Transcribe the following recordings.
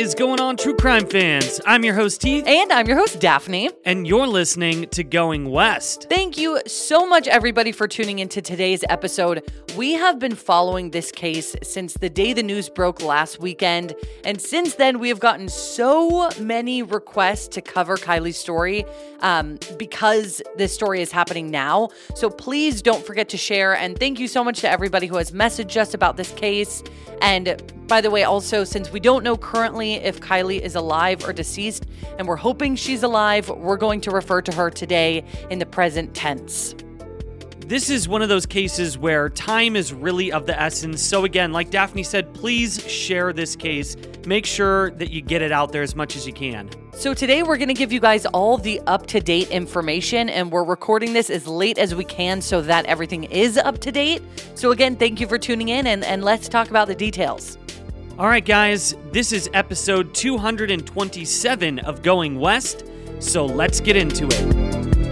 is going on, true crime fans? I'm your host, Heath. And I'm your host, Daphne. And you're listening to Going West. Thank you so much, everybody, for tuning into today's episode. We have been following this case since the day the news broke last weekend. And since then, we have gotten so many requests to cover Kylie's story because this story is happening now. So please don't forget to share. And thank you so much to everybody who has messaged us about this case. And by the way, also, since we don't know currently if Kylie is alive or deceased, and we're hoping she's alive, we're going to refer to her today in the present tense. This is one of those cases where time is really of the essence. So again, like Daphne said, please share this case. Make sure that you get it out there as much as you can. So today we're going to give you guys all the up-to-date information, and we're recording this as late as we can so that everything is up to date. So again, thank you for tuning in, and let's talk about the details. All right, guys, this is episode 227 of Going West, so let's get into it.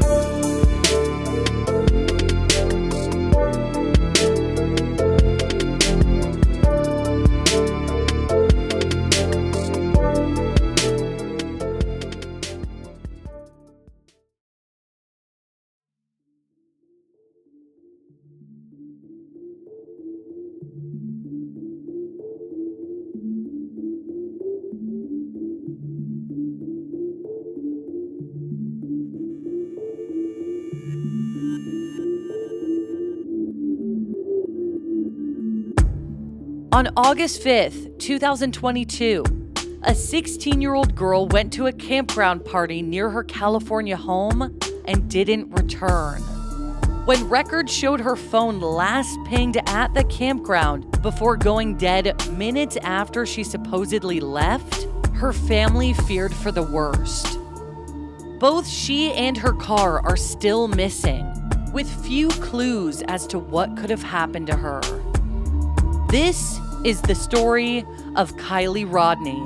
On August 5th, 2022, a 16-year-old girl went to a campground party near her California home and didn't return. When records showed her phone last pinged at the campground before going dead minutes after she supposedly left, her family feared for the worst. Both she and her car are still missing, with few clues as to what could have happened to her. This is the story of Kylie Rodni.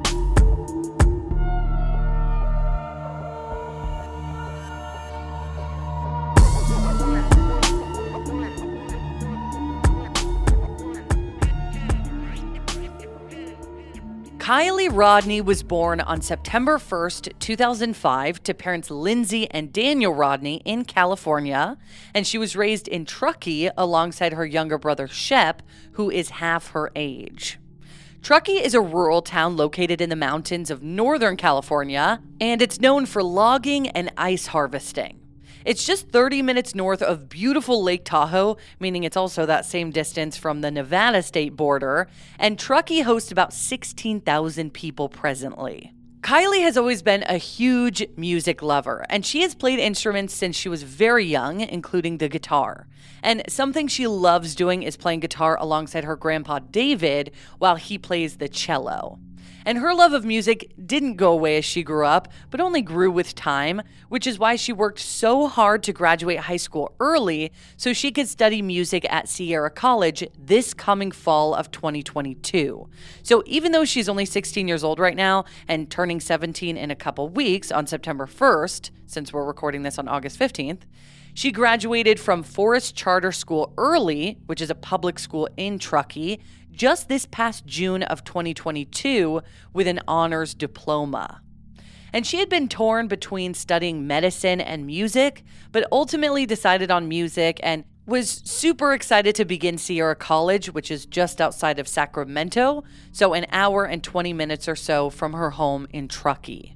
Kylie Rodni was born on September 1st, 2005 to parents Lindsay and Daniel Rodni in California, and she was raised in Truckee alongside her younger brother Shep, who is half her age. Truckee is a rural town located in the mountains of Northern California, and it's known for logging and ice harvesting. It's just 30 minutes north of beautiful Lake Tahoe, meaning it's also that same distance from the Nevada state border, and Truckee hosts about 16,000 people presently. Kylie has always been a huge music lover, and she has played instruments since she was very young, including the guitar. And something she loves doing is playing guitar alongside her grandpa David while he plays the cello. And her love of music didn't go away as she grew up, but only grew with time, which is why she worked so hard to graduate high school early so she could study music at Sierra College this coming fall of 2022. So even though she's only 16 years old right now and turning 17 in a couple weeks on September 1st, since we're recording this on August 15th, she graduated from Forest Charter School early, which is a public school in Truckee, just this past June of 2022 with an honors diploma. And she had been torn between studying medicine and music, but ultimately decided on music and was super excited to begin Sierra College, which is just outside of Sacramento, so an hour and 20 minutes or so from her home in Truckee.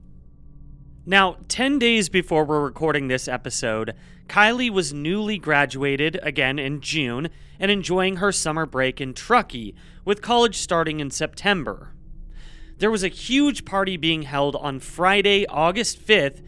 Now, 10 days before we're recording this episode, Kylie was newly graduated, again in June, and enjoying her summer break in Truckee, with college starting in September. There was a huge party being held on Friday, August 5th,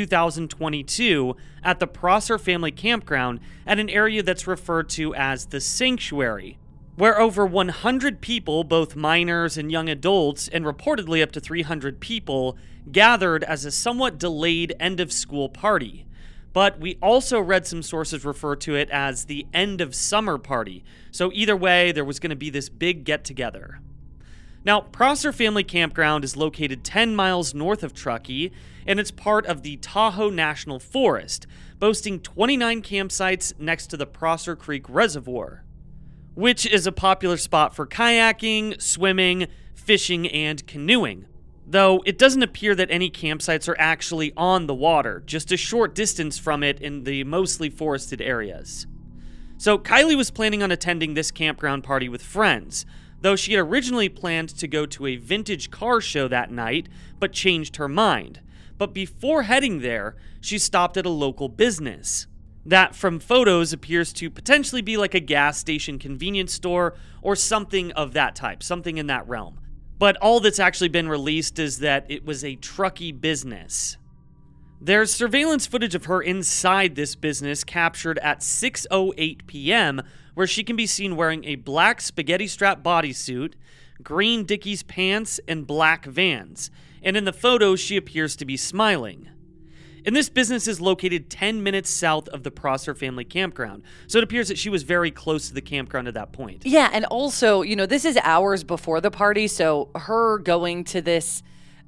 2022, at the Prosser Family Campground at an area that's referred to as the Sanctuary, where over 100 people, both minors and young adults, and reportedly up to 300 people, gathered as a somewhat delayed end-of-school party. But we also read some sources refer to it as the end-of-summer party. So either way, there was going to be this big get-together. Now, Prosser Family Campground is located 10 miles north of Truckee, and it's part of the Tahoe National Forest, boasting 29 campsites next to the Prosser Creek Reservoir, which is a popular spot for kayaking, swimming, fishing, and canoeing. though it doesn't appear that any campsites are actually on the water, just a short distance from it in the mostly forested areas. So Kylie was planning on attending this campground party with friends, though she had originally planned to go to a vintage car show that night, but changed her mind. But before heading there, she stopped at a local business. That, from photos, appears to potentially be like a gas station convenience store or something of that type, something in that realm. But all that's actually been released is that it was a Truckee business. There's surveillance footage of her inside this business captured at 6:08 p.m., where she can be seen wearing a black spaghetti strap bodysuit, green Dickies pants, and black Vans. And in the photo, she appears to be smiling. And this business is located 10 minutes south of the Prosser family campground. So it appears that she was very close to the campground at that point. Yeah, and also, this is hours before the party, so her going to this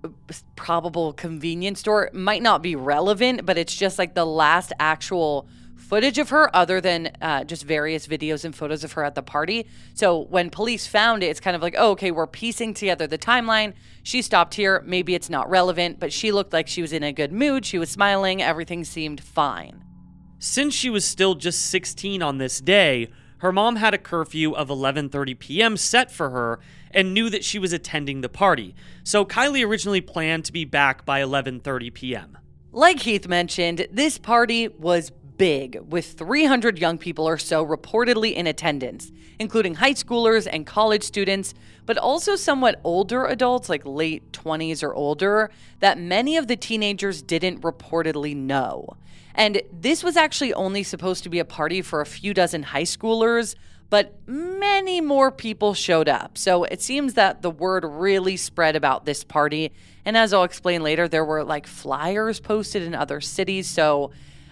probable convenience store might not be relevant, but it's just like the last actual footage of her other than just various videos and photos of her at the party. So when police found it, it's kind of like, oh, okay, we're piecing together the timeline. She stopped here. Maybe it's not relevant, but she looked like she was in a good mood. She was smiling. Everything seemed fine. Since she was still just 16 on this day, her mom had a curfew of 11:30 p.m. set for her and knew that she was attending the party. So Kylie originally planned to be back by 11:30 p.m. Like Heath mentioned, this party was big, with 300 young people or so reportedly in attendance, including high schoolers and college students, but also somewhat older adults, like late 20s or older, that many of the teenagers didn't reportedly know. And this was actually only supposed to be a party for a few dozen high schoolers, but many more people showed up. So it seems that the word really spread about this party. And as I'll explain later, there were like flyers posted in other cities. So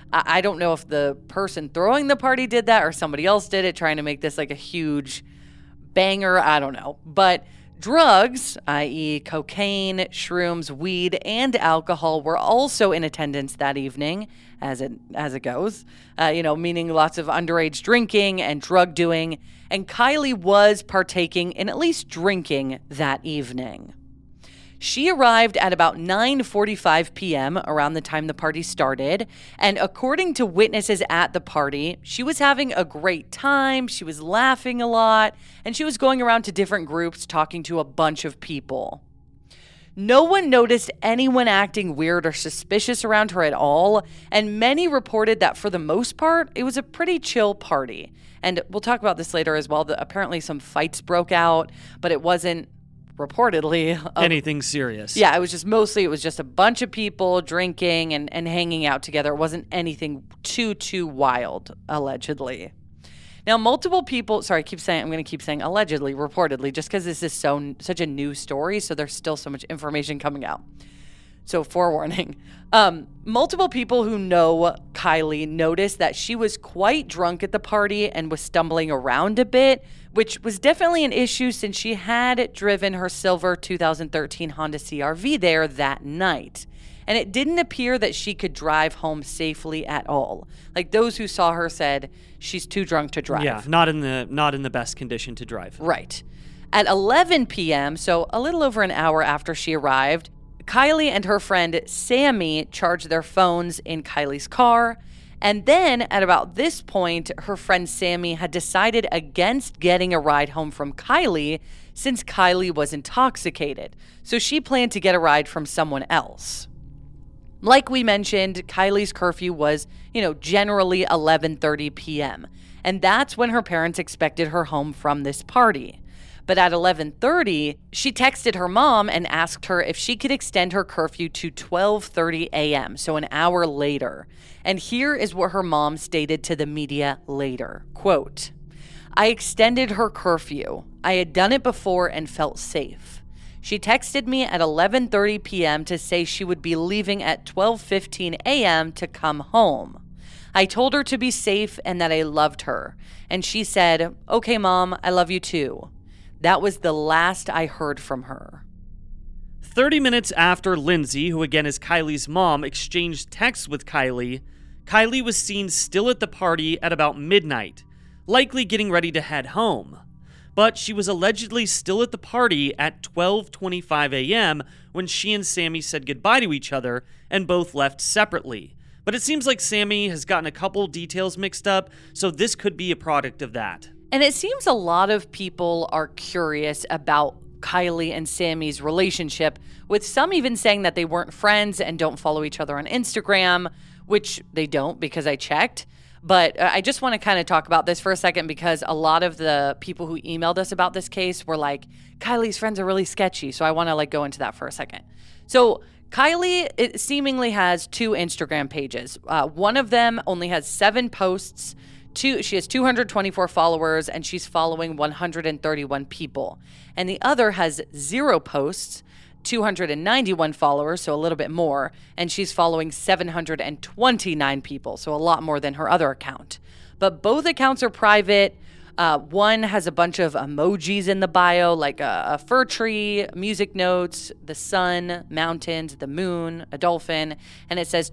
I don't know if the person throwing the party did that or somebody else did it, trying to make this like a huge banger. I don't know. But drugs, i.e. cocaine, shrooms, weed, and alcohol were also in attendance that evening, as it goes, meaning lots of underage drinking and drug doing. And Kylie was partaking in at least drinking that evening. She arrived at about 9:45 p.m., around the time the party started, and according to witnesses at the party, she was having a great time, she was laughing a lot, and she was going around to different groups talking to a bunch of people. No one noticed anyone acting weird or suspicious around her at all, and many reported that for the most part, it was a pretty chill party. And we'll talk about this later as well, that apparently some fights broke out, but it wasn't reportedly anything serious. Yeah, it was just a bunch of people drinking and hanging out together. It wasn't anything too wild, allegedly. Now, multiple people, I'm going to keep saying allegedly, reportedly, just because this is such a new story, so there's still so much information coming out. So, forewarning. Multiple people who know Kylie noticed that she was quite drunk at the party and was stumbling around a bit, which was definitely an issue since she had driven her silver 2013 Honda CR-V there that night. And it didn't appear that she could drive home safely at all. Like, those who saw her said she's too drunk to drive. Yeah, not in the best condition to drive. Right. At 11 p.m., so a little over an hour after she arrived, Kylie and her friend Sammy charged their phones in Kylie's car. And then at about this point, her friend Sammy had decided against getting a ride home from Kylie since Kylie was intoxicated. So she planned to get a ride from someone else. Like we mentioned, Kylie's curfew was, generally 11:30 p.m. And that's when her parents expected her home from this party. But at 11:30, she texted her mom and asked her if she could extend her curfew to 12:30 a.m., so an hour later. And here is what her mom stated to the media later. Quote, "I extended her curfew. I had done it before and felt safe. She texted me at 11:30 p.m. to say she would be leaving at 12:15 a.m. to come home. I told her to be safe and that I loved her. And she said, 'Okay, Mom, I love you too.' That was the last I heard from her." 30 minutes after Lindsay, who again is Kylie's mom, exchanged texts with Kylie, Kylie was seen still at the party at about midnight, likely getting ready to head home. But she was allegedly still at the party at 12:25 a.m. when she and Sammy said goodbye to each other and both left separately. But it seems like Sammy has gotten a couple details mixed up, so this could be a product of that. And it seems a lot of people are curious about Kylie and Sammy's relationship, with some even saying that they weren't friends and don't follow each other on Instagram, which they don't because I checked. But I just want to kind of talk about this for a second because a lot of the people who emailed us about this case were like, Kylie's friends are really sketchy. So I want to go into that for a second. So Kylie seemingly has 2 Instagram pages. One of them only has 7 posts. She has 224 followers and she's following 131 people. And the other has 0 posts, 291 followers, so a little bit more, and she's following 729 people, so a lot more than her other account. But both accounts are private. One has a bunch of emojis in the bio, like a fir tree, music notes, the sun, mountains, the moon, a dolphin, and it says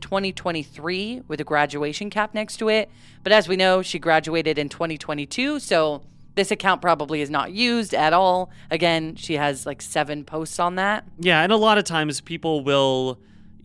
2023 with a graduation cap next to it. But as we know, she graduated in 2022, so this account probably is not used at all. Again, she has 7 posts on that. Yeah, and a lot of times people will,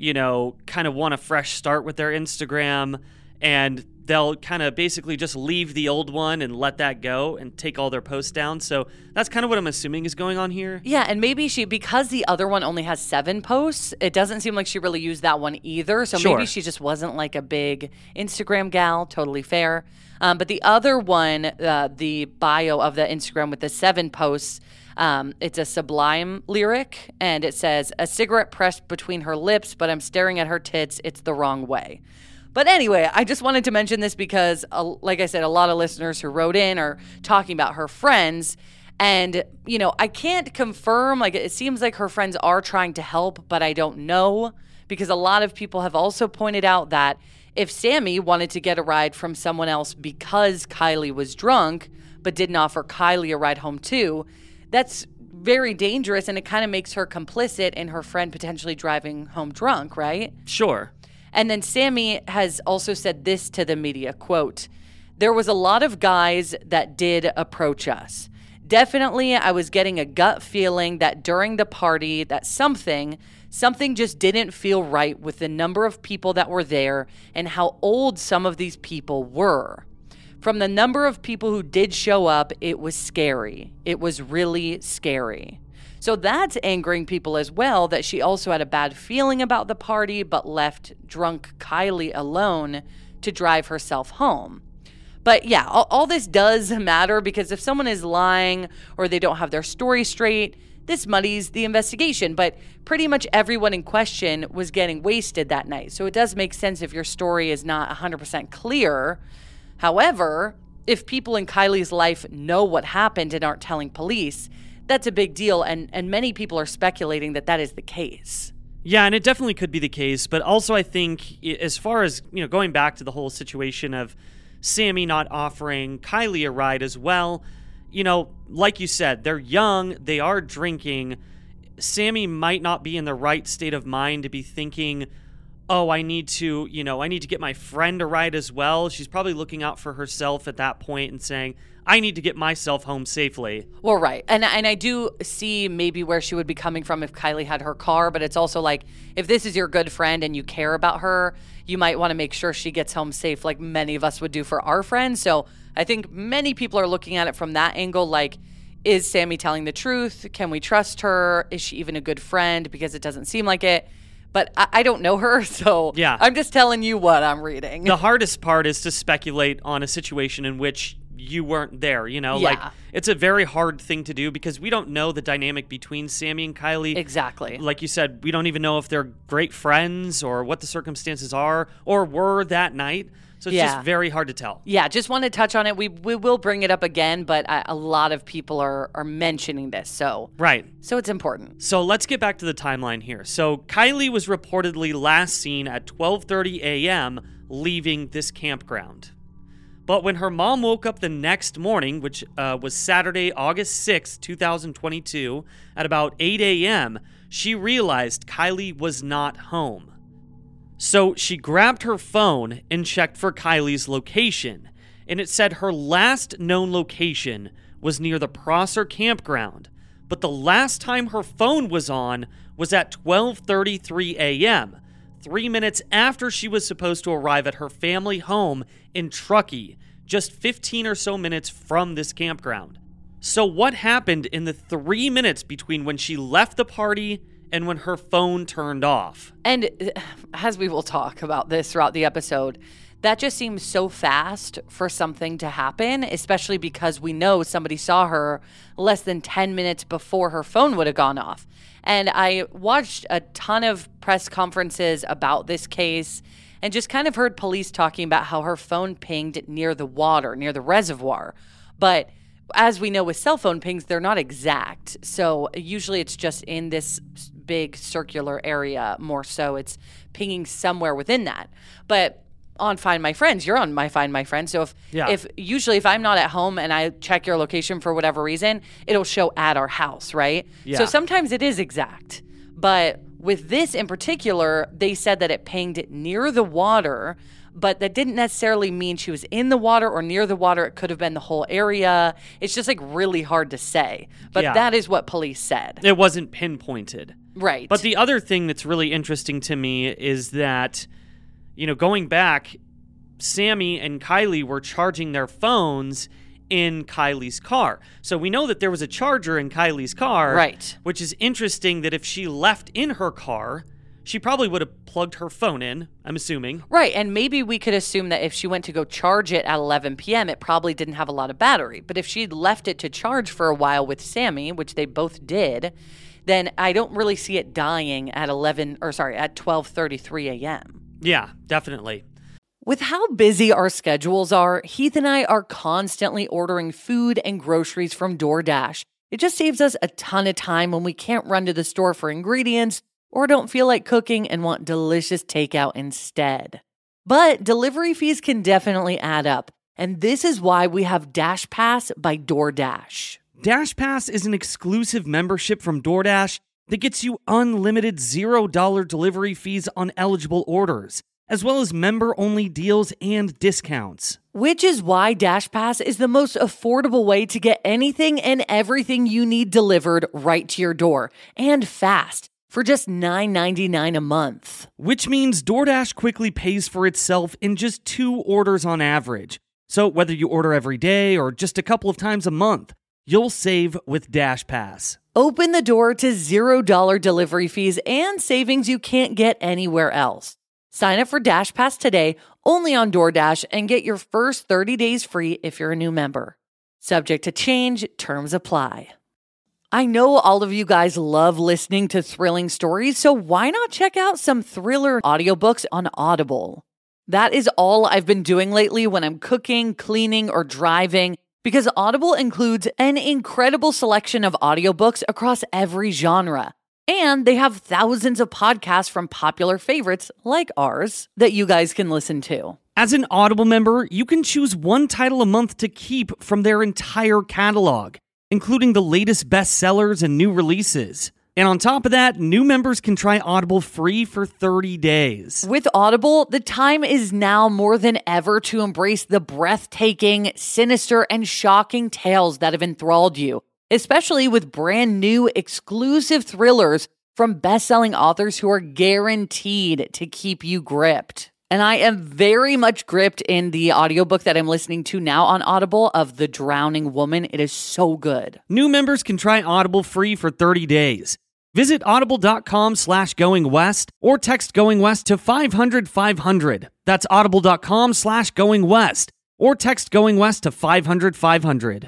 kind of want a fresh start with their Instagram, and they'll kind of basically just leave the old one and let that go and take all their posts down. So that's kind of what I'm assuming is going on here. Yeah, and maybe because the other one only has 7 posts, it doesn't seem like she really used that one either. So Sure. Maybe she just wasn't a big Instagram gal. Totally fair. But the other one, the bio of the Instagram with the 7 posts, it's a Sublime lyric, and it says, a cigarette pressed between her lips, but I'm staring at her tits. It's the wrong way. But anyway, I just wanted to mention this because, like I said, a lot of listeners who wrote in are talking about her friends. And, I can't confirm, it seems like her friends are trying to help, but I don't know. Because a lot of people have also pointed out that if Sammy wanted to get a ride from someone else because Kylie was drunk, but didn't offer Kylie a ride home too, that's very dangerous, and it kind of makes her complicit in her friend potentially driving home drunk, right? Sure. And then Sammy has also said this to the media, quote, there was a lot of guys that did approach us. Definitely, I was getting a gut feeling that during the party that something just didn't feel right with the number of people that were there and how old some of these people were. From the number of people who did show up, it was scary. It was really scary. So that's angering people as well, that she also had a bad feeling about the party, but left drunk Kylie alone to drive herself home. But yeah, all this does matter because if someone is lying or they don't have their story straight, this muddies the investigation. But pretty much everyone in question was getting wasted that night. So it does make sense if your story is not 100% clear. However, if people in Kylie's life know what happened and aren't telling police, that's a big deal, and many people are speculating that is the case. Yeah, and it definitely could be the case, but also I think as far as, going back to the whole situation of Sammy not offering Kylie a ride as well, like you said, they're young, they are drinking. Sammy might not be in the right state of mind to be thinking, oh, I need to get my friend a ride as well. She's probably looking out for herself at that point and saying, I need to get myself home safely. Well, right. And I do see maybe where she would be coming from if Kylie had her car, but it's also if this is your good friend and you care about her, you might want to make sure she gets home safe like many of us would do for our friends. So I think many people are looking at it from that angle, is Sammy telling the truth? Can we trust her? Is she even a good friend? Because it doesn't seem like it. But I don't know her, so yeah. I'm just telling you what I'm reading. The hardest part is to speculate on a situation in which you weren't there, Yeah. It's a very hard thing to do because we don't know the dynamic between Sammy and Kylie. Exactly. Like you said, we don't even know if they're great friends or what the circumstances are or were that night. So it's just very hard to tell. Yeah, just want to touch on it. We will bring it up again, but a lot of people are mentioning this, so right. So it's important. So let's get back to the timeline here. So Kylie was reportedly last seen at 12:30 a.m. leaving this campground. But when her mom woke up the next morning, which was Saturday, August 6, 2022, at about 8 a.m., she realized Kylie was not home. So she grabbed her phone and checked for Kylie's location, and it said her last known location was near the Prosser campground, but the last time her phone was on was at 12:33 a.m., 3 minutes after she was supposed to arrive at her family home in Truckee, just 15 or so minutes from this campground. So what happened in the 3 minutes between when she left the party and when her phone turned off? And as we will talk about this throughout the episode, that just seems so fast for something to happen, especially because we know somebody saw her less than 10 minutes before her phone would have gone off. And I watched a ton of press conferences about this case and just kind of heard police talking about how her phone pinged near the water, near the reservoir. But as we know with cell phone pings, they're not exact. So usually it's just in this big circular area. More so it's pinging somewhere within that. But on Find My Friends, you're on my Find My Friends. So if I'm not at home and I check your location for whatever reason, it'll show at our house, right? Yeah. So sometimes it is exact. But with this in particular, they said that it pinged near the water, but that didn't necessarily mean she was in the water or near the water. It could have been the whole area. It's just like really hard to say. But that is what police said. It wasn't pinpointed. Right. But the other thing that's really interesting to me is that, going back, Sammy and Kylie were charging their phones in Kylie's car. So we know that there was a charger in Kylie's car. Right. Which is interesting that if she left in her car, she probably would have plugged her phone in, I'm assuming. Right, and maybe we could assume that if she went to go charge it at 11 p.m., it probably didn't have a lot of battery. But if she'd left it to charge for a while with Sammy, which they both did, then I don't really see it dying at 12:33 a.m. Yeah, definitely. With how busy our schedules are, Heath and I are constantly ordering food and groceries from DoorDash. It just saves us a ton of time when we can't run to the store for ingredients or don't feel like cooking and want delicious takeout instead. But delivery fees can definitely add up, and this is why we have DashPass by DoorDash. DashPass is an exclusive membership from DoorDash that gets you unlimited $0 delivery fees on eligible orders, as well as member-only deals and discounts. Which is why DashPass is the most affordable way to get anything and everything you need delivered right to your door, and fast, for just $9.99 a month. Which means DoorDash quickly pays for itself in just 2 orders on average. So whether you order every day or just a couple of times a month, you'll save with DashPass. Open the door to $0 delivery fees and savings you can't get anywhere else. Sign up for DashPass today, only on DoorDash, and get your first 30 days free if you're a new member. Subject to change, terms apply. I know all of you guys love listening to thrilling stories, so why not check out some thriller audiobooks on Audible? That is all I've been doing lately when I'm cooking, cleaning, or driving, because Audible includes an incredible selection of audiobooks across every genre. And they have thousands of podcasts from popular favorites like ours that you guys can listen to. As an Audible member, you can choose one title a month to keep from their entire catalog, including the latest bestsellers and new releases. And on top of that, new members can try Audible free for 30 days. With Audible, the time is now more than ever to embrace the breathtaking, sinister, and shocking tales that have enthralled you, especially with brand new exclusive thrillers from best-selling authors who are guaranteed to keep you gripped. And I am very much gripped in the audiobook that I'm listening to now on Audible of The Drowning Woman. It is so good. New members can try Audible free for 30 days. Visit audible.com/goingwest or text Going West to 500-500. That's audible.com/goingwest or text Going West to 500-500.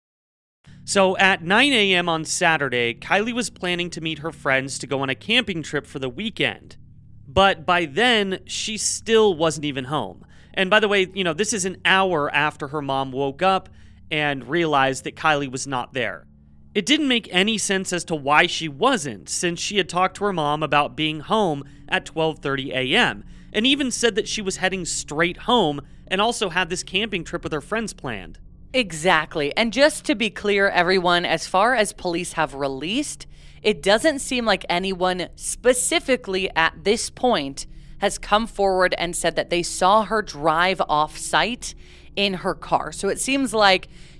So at 9 a.m. on Saturday, Kylie was planning to meet her friends to go on a camping trip for the weekend. But by then, she still wasn't even home. And by the way, this is an hour after her mom woke up and realized that Kylie was not there. It didn't make any sense as to why she wasn't, since she had talked to her mom about being home at 12:30 a.m. and even said that she was heading straight home and also had this camping trip with her friends planned. Exactly. And just to be clear, everyone, as far as police have released, it doesn't seem like anyone specifically at this point has come forward and said that they saw her drive off site in her car. So it seems like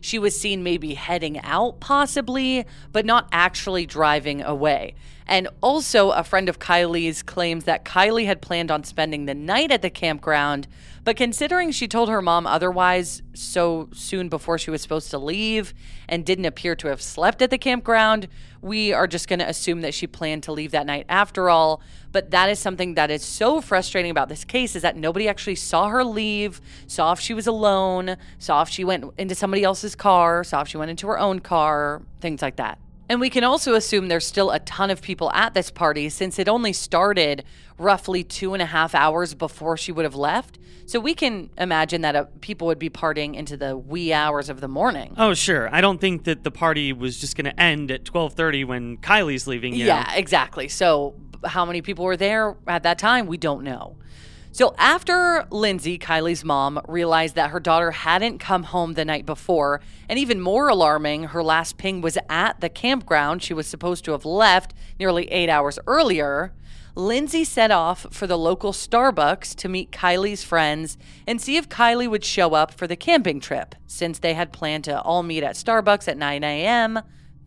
She was seen maybe heading out possibly, but not actually driving away. And also, a friend of Kylie's claims that Kylie had planned on spending the night at the campground, but considering she told her mom otherwise so soon before she was supposed to leave and didn't appear to have slept at the campground, we are just going to assume that she planned to leave that night after all. But that is something that is so frustrating about this case, is that nobody actually saw her leave, saw if she was alone, saw if she went into somebody else's car, saw if she went into her own car, things like that. And we can also assume there's still a ton of people at this party, since it only started roughly 2.5 hours before she would have left. So we can imagine that people would be partying into the wee hours of the morning. Oh, sure. I don't think that the party was just going to end at 12:30 when Kylie's leaving. Yeah, exactly. So how many people were there at that time? We don't know. So after Lindsay, Kylie's mom, realized that her daughter hadn't come home the night before, and even more alarming, her last ping was at the campground she was supposed to have left nearly 8 hours earlier, Lindsay set off for the local Starbucks to meet Kylie's friends and see if Kylie would show up for the camping trip, since they had planned to all meet at Starbucks at 9 a.m.,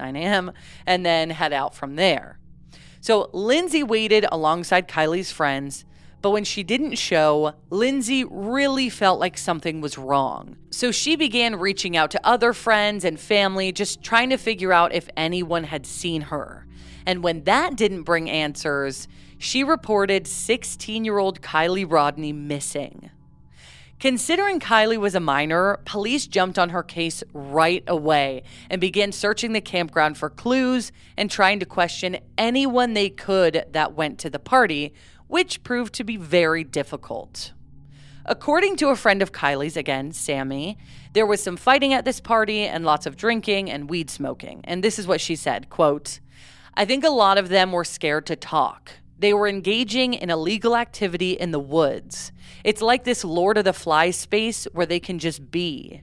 and then head out from there. So Lindsay waited alongside Kylie's friends, but when she didn't show, Lindsay really felt like something was wrong. So she began reaching out to other friends and family, just trying to figure out if anyone had seen her. And when that didn't bring answers, she reported 16-year-old Kiely Rodni missing. Considering Kylie was a minor, police jumped on her case right away and began searching the campground for clues and trying to question anyone they could that went to the party, which proved to be very difficult. According to a friend of Kylie's, again, Sammy, there was some fighting at this party and lots of drinking and weed smoking. And this is what she said, quote, "I think a lot of them were scared to talk. They were engaging in illegal activity in the woods. It's like this Lord of the Flies space where they can just be."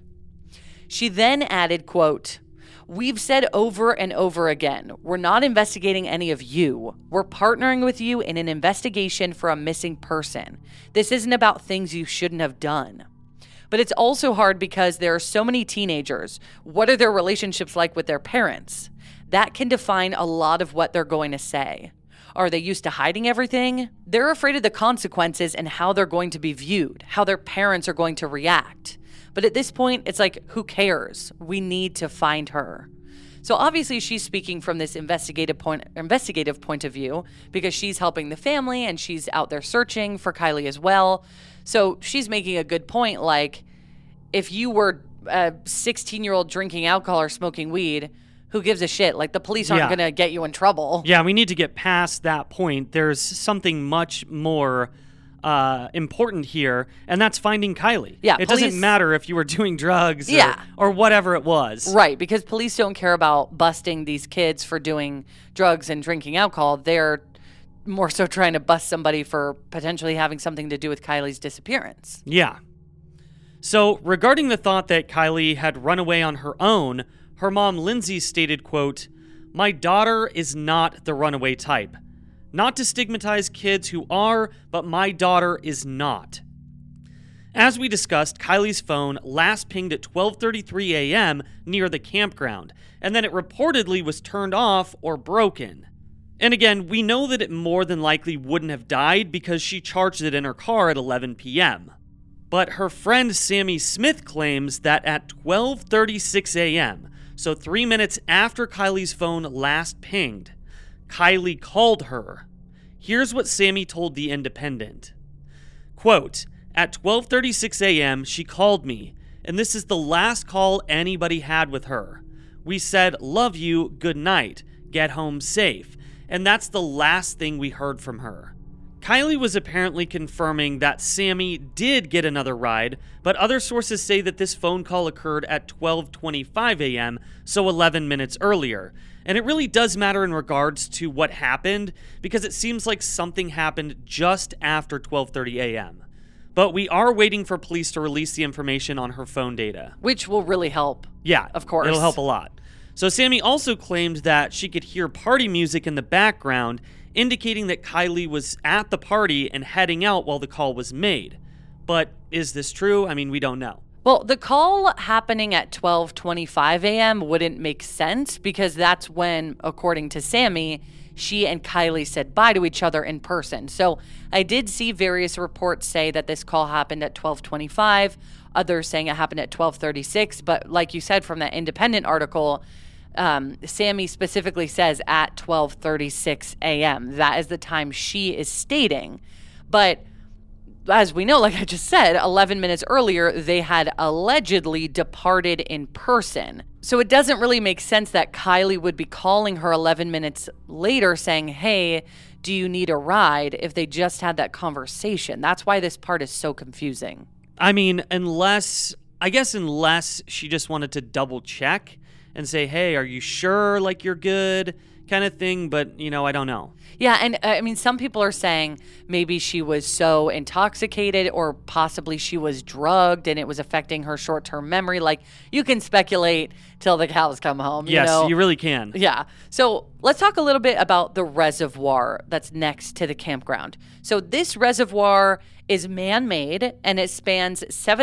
She then added, quote, "We've said over and over again, we're not investigating any of you. We're partnering with you in an investigation for a missing person. This isn't about things you shouldn't have done. But it's also hard because there are so many teenagers. What are their relationships like with their parents? That can define a lot of what they're going to say. Are they used to hiding everything? They're afraid of the consequences and how they're going to be viewed, how their parents are going to react. But at this point, it's like, who cares? We need to find her." So obviously she's speaking from this investigative point of view, because she's helping the family and she's out there searching for Kylie as well. So she's making a good point, like, if you were a 16-year-old drinking alcohol or smoking weed, who gives a shit? Like, the police aren't going to get you in trouble. Yeah, we need to get past that point. There's something much more important here, and that's finding Kylie. Yeah, it doesn't matter if you were doing drugs or whatever it was. Right, because police don't care about busting these kids for doing drugs and drinking alcohol. They're more so trying to bust somebody for potentially having something to do with Kylie's disappearance. Yeah. So regarding the thought that Kylie had run away on her own, her mom Lindsay stated, quote, "My daughter is not the runaway type. Not to stigmatize kids who are, but my daughter is not." As we discussed, Kylie's phone last pinged at 12:33 a.m. near the campground, and then it reportedly was turned off or broken. And again, we know that it more than likely wouldn't have died because she charged it in her car at 11 p.m. But her friend Sammy Smith claims that at 12:36 a.m., so 3 minutes after Kylie's phone last pinged, Kylie called her. Here's what Sammy told The Independent. Quote, "At 12:36 a.m., she called me, and this is the last call anybody had with her. We said, 'Love you, good night, get home safe,' and that's the last thing we heard from her." Kylie was apparently confirming that Sammy did get another ride, but other sources say that this phone call occurred at 12:25 a.m., so 11 minutes earlier. And it really does matter in regards to what happened, because it seems like something happened just after 12:30 a.m. But we are waiting for police to release the information on her phone data. Which will really help. Yeah, of course. It'll help a lot. So Sammy also claimed that she could hear party music in the background, indicating that Kylie was at the party and heading out while the call was made. But is this true? I mean, we don't know. Well, the call happening at 12:25 a.m. wouldn't make sense because that's when, according to Sammy, she and Kylie said bye to each other in person. So I did see various reports say that this call happened at 12:25, others saying it happened at 12:36. But like you said from that Independent article, Sammy specifically says at 12:36 a.m. That is the time she is stating. But as we know, like I just said, 11 minutes earlier, they had allegedly departed in person. So it doesn't really make sense that Kylie would be calling her 11 minutes later saying, hey, do you need a ride, if they just had that conversation. That's why this part is so confusing. I mean, unless she just wanted to double check and say, hey, are you sure, like, you're good, kind of thing. But, I don't know. Yeah, and I mean, some people are saying maybe she was so intoxicated or possibly she was drugged and it was affecting her short-term memory. Like, you can speculate till the cows come home. Yes, you really can. Yeah. So let's talk a little bit about the reservoir that's next to the campground. So this reservoir is man-made and it spans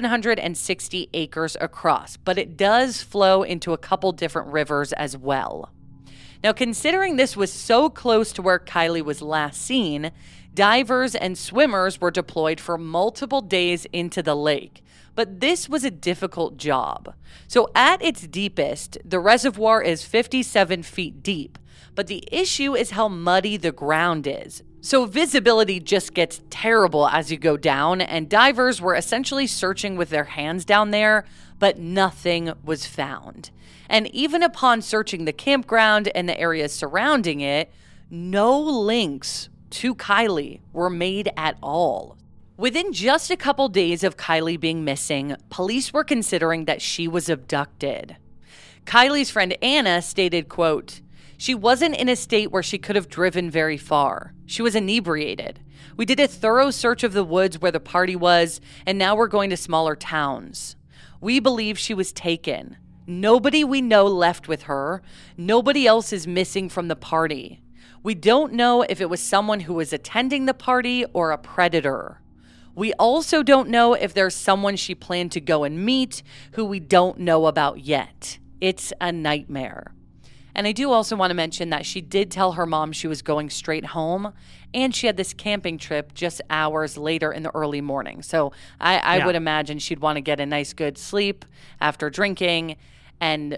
760 acres across, but it does flow into a couple different rivers as well. Now, considering this was so close to where Kylie was last seen, divers and swimmers were deployed for multiple days into the lake. But this was a difficult job. So at its deepest, the reservoir is 57 feet deep. But the issue is how muddy the ground is. So visibility just gets terrible as you go down, and divers were essentially searching with their hands down there, but nothing was found. And even upon searching the campground and the areas surrounding it, no links to Kylie were made at all. Within just a couple days of Kylie being missing, police were considering that she was abducted. Kylie's friend Anna stated, quote, "She wasn't in a state where she could have driven very far. She was inebriated. We did a thorough search of the woods where the party was, and now we're going to smaller towns. We believe she was taken. Nobody we know left with her. Nobody else is missing from the party. We don't know if it was someone who was attending the party or a predator. We also don't know if there's someone she planned to go and meet who we don't know about yet. It's a nightmare." And I do also want to mention that she did tell her mom she was going straight home, and she had this camping trip just hours later in the early morning. So I would imagine she'd want to get a nice good sleep after drinking and,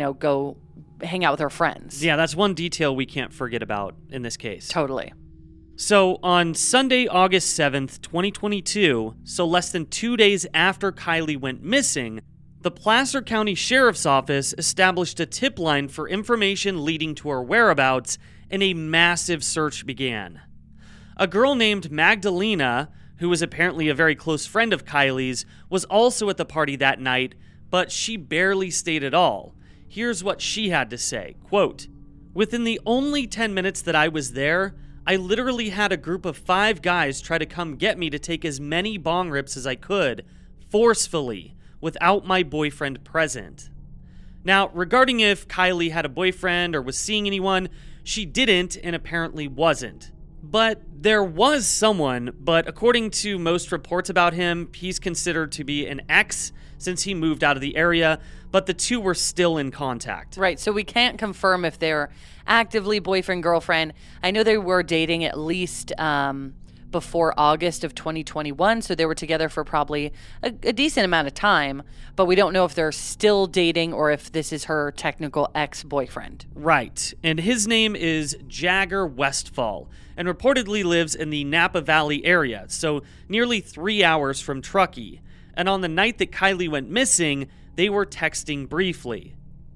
go hang out with her friends. Yeah, that's one detail we can't forget about in this case. Totally. So on Sunday, August 7th, 2022, so less than 2 days after Kylie went missing, the Placer County Sheriff's Office established a tip line for information leading to her whereabouts, and a massive search began. A girl named Magdalena, who was apparently a very close friend of Kylie's, was also at the party that night, but she barely stayed at all. Here's what she had to say, quote, "Within the only 10 minutes that I was there, I literally had a group of 5 guys try to come get me to take as many bong rips as I could, forcefully, without my boyfriend present." Now, regarding if Kylie had a boyfriend or was seeing anyone, she didn't and apparently wasn't. But there was someone, but according to most reports about him, he's considered to be an ex since he moved out of the area, but the two were still in contact. Right, so we can't confirm if they're actively boyfriend-girlfriend. I know they were dating at least before August of 2021, so they were together for probably a decent amount of time, but we don't know if they're still dating or if this is her technical ex-boyfriend. Right, and his name is Jagger Westfall, and reportedly lives in the Napa Valley area, so nearly 3 hours from Truckee. And on the night that Kylie went missing, they were texting briefly.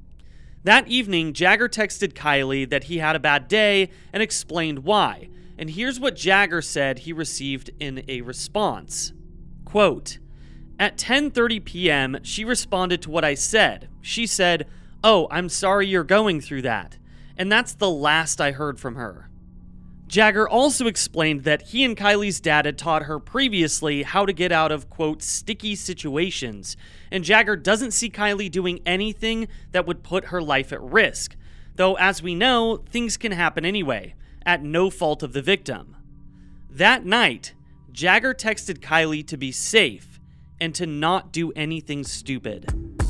That evening, Jagger texted Kylie that he had a bad day and explained why. And here's what Jagger said he received in a response. Quote, "At 10:30 p.m., she responded to what I said. She said, 'Oh, I'm sorry you're going through that.' And that's the last I heard from her." Jagger also explained that he and Kylie's dad had taught her previously how to get out of, quote, "sticky situations," and Jagger doesn't see Kylie doing anything that would put her life at risk. Though, as we know, things can happen anyway, at no fault of the victim. That night, Jagger texted Kylie to be safe, and to not do anything stupid.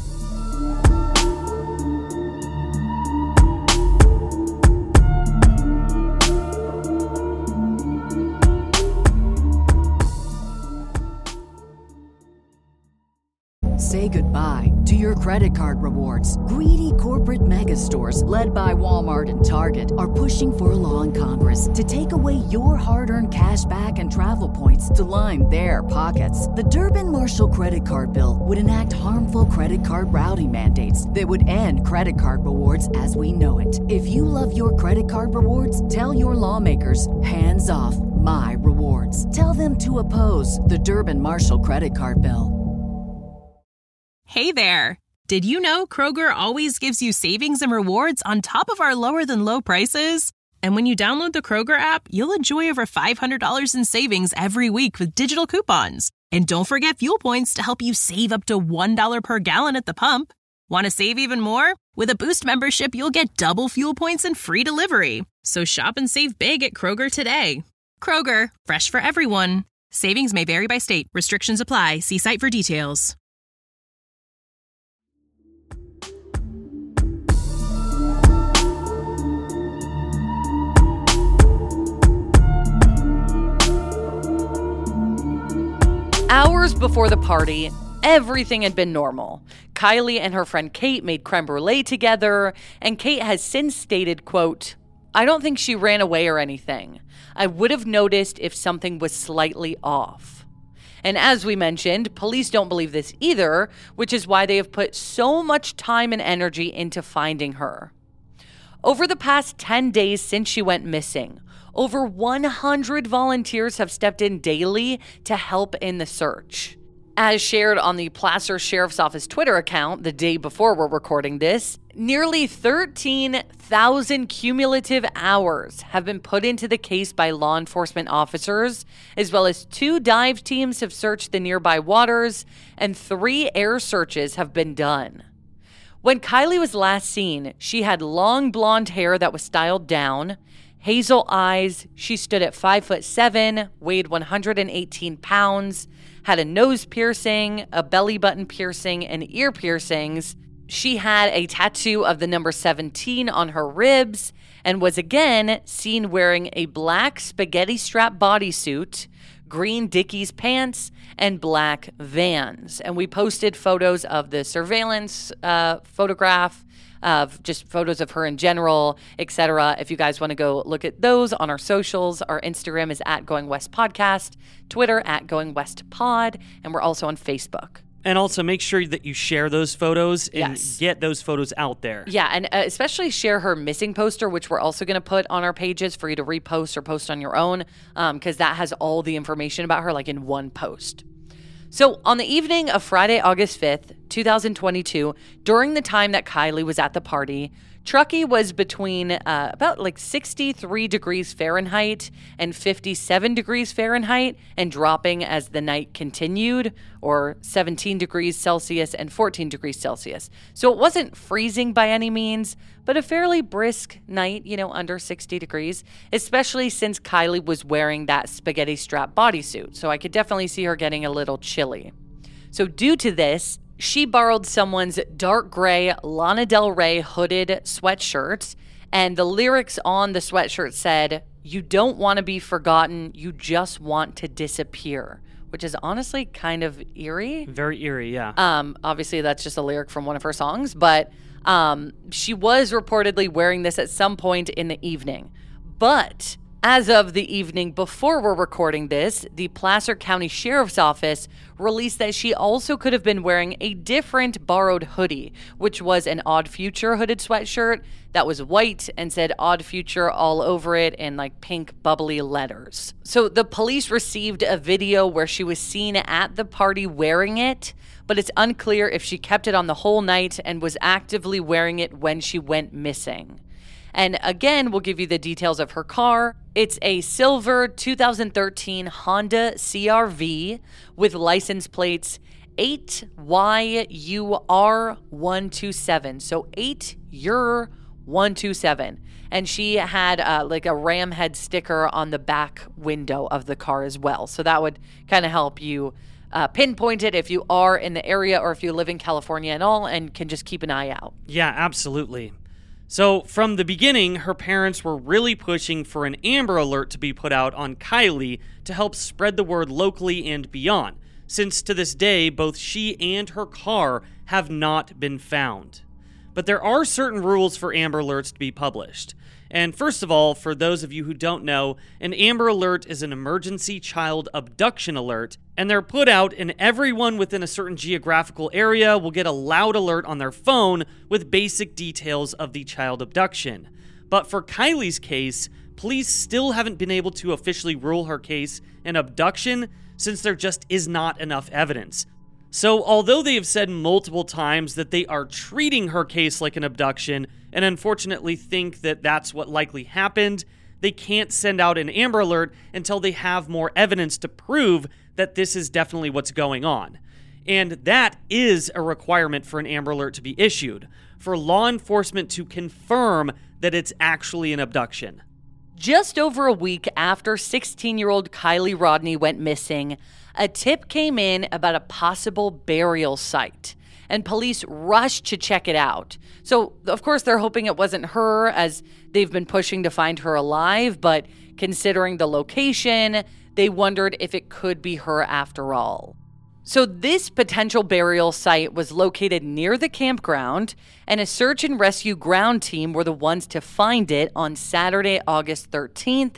Say goodbye to your credit card rewards. Greedy corporate mega stores, led by Walmart and Target, are pushing for a law in Congress to take away your hard-earned cash back and travel points to line their pockets. The Durbin-Marshall credit card bill would enact harmful credit card routing mandates that would end credit card rewards as we know it. If you love your credit card rewards, tell your lawmakers, hands off my rewards. Tell them to oppose the Durbin-Marshall credit card bill. Hey there! Did you know Kroger always gives you savings and rewards on top of our lower-than-low prices? And when you download the Kroger app, you'll enjoy over $500 in savings every week with digital coupons. And don't forget fuel points to help you save up to $1 per gallon at the pump. Want to save even more? With a Boost membership, you'll get double fuel points and free delivery. So shop and save big at Kroger today. Kroger, fresh for everyone. Savings may vary by state. Restrictions apply. See site for details. Hours before the party, everything had been normal. Kylie and her friend Kate made creme brulee together, and Kate has since stated, quote, "I don't think she ran away or anything. I would have noticed if something was slightly off." And as we mentioned, police don't believe this either, which is why they have put so much time and energy into finding her. Over the past 10 days since she went missing, over 100 volunteers have stepped in daily to help in the search. As shared on the Placer Sheriff's Office Twitter account the day before we're recording this, nearly 13,000 cumulative hours have been put into the case by law enforcement officers, as well as 2 dive teams have searched the nearby waters, and 3 air searches have been done. When Kylie was last seen, she had long blonde hair that was styled down, hazel eyes, she stood at 5'7", weighed 118 pounds, had a nose piercing, a belly button piercing, and ear piercings. She had a tattoo of the number 17 on her ribs and was again seen wearing a black spaghetti strap bodysuit, green Dickies pants, and black Vans. And we posted photos of the surveillance photograph, of just photos of her in general, etc. If you guys want to go look at those on our socials, our Instagram is at Going West Podcast, Twitter at Going West Pod, and we're also on Facebook. And also make sure that you share those photos and Yes. get those photos out there. Yeah, and especially share her missing poster, which we're also going to put on our pages for you to repost or post on your own, because that has all the information about her, like in one post. So on the evening of Friday, August 5th, 2022, during the time that Kylie was at the party, Truckee was between about like 63 degrees Fahrenheit and 57 degrees Fahrenheit and dropping as the night continued, or 17 degrees Celsius and 14 degrees Celsius. So it wasn't freezing by any means, but a fairly brisk night, under 60 degrees, especially since Kylie was wearing that spaghetti strap bodysuit. So I could definitely see her getting a little chilly. So due to this, she borrowed someone's dark gray Lana Del Rey hooded sweatshirt, and the lyrics on the sweatshirt said, "You don't want to be forgotten, you just want to disappear," which is honestly kind of eerie. Very eerie, yeah. Obviously, that's just a lyric from one of her songs, but she was reportedly wearing this at some point in the evening. But as of the evening before we're recording this, the Placer County Sheriff's Office released that she also could have been wearing a different borrowed hoodie, which was an Odd Future hooded sweatshirt that was white and said Odd Future all over it in like pink bubbly letters. So the police received a video where she was seen at the party wearing it, but it's unclear if she kept it on the whole night and was actively wearing it when she went missing. And again, we'll give you the details of her car. It's a silver 2013 Honda CR-V with license plates 8YUR127. So 8YUR127. And she had like a ram head sticker on the back window of the car as well. So that would kind of help you pinpoint it if you are in the area or if you live in California at all and can just keep an eye out. Yeah, absolutely. So from the beginning, her parents were really pushing for an Amber Alert to be put out on Kylie to help spread the word locally and beyond, since to this day, both she and her car have not been found. But there are certain rules for Amber Alerts to be published. And first of all, for those of you who don't know, an Amber Alert is an emergency child abduction alert, and they're put out, and everyone within a certain geographical area will get a loud alert on their phone with basic details of the child abduction. But for Kylie's case, police still haven't been able to officially rule her case an abduction since there just is not enough evidence. So although they have said multiple times that they are treating her case like an abduction, and unfortunately think that that's what likely happened, they can't send out an Amber Alert until they have more evidence to prove that this is definitely what's going on. And that is a requirement for an Amber Alert to be issued, for law enforcement to confirm that it's actually an abduction. Just over a week after 16-year-old Kylie Rodni went missing, a tip came in about a possible burial site, and police rushed to check it out. So, of course, they're hoping it wasn't her, as they've been pushing to find her alive, but considering the location, they wondered if it could be her after all. So this potential burial site was located near the campground, and a search and rescue ground team were the ones to find it on Saturday, August 13th,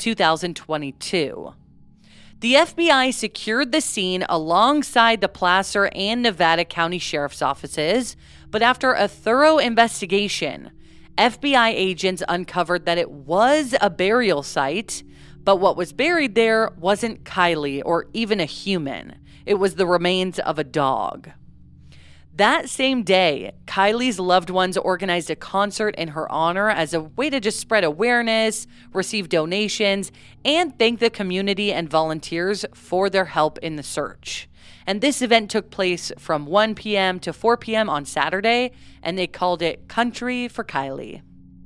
2022. The FBI secured the scene alongside the Placer and Nevada County Sheriff's offices, but after a thorough investigation, FBI agents uncovered that it was a burial site, but what was buried there wasn't Kylie or even a human. It was the remains of a dog. That same day, Kylie's loved ones organized a concert in her honor as a way to just spread awareness, receive donations, and thank the community and volunteers for their help in the search. And this event took place from 1 p.m. to 4 p.m. on Saturday, and they called it Country for Kylie.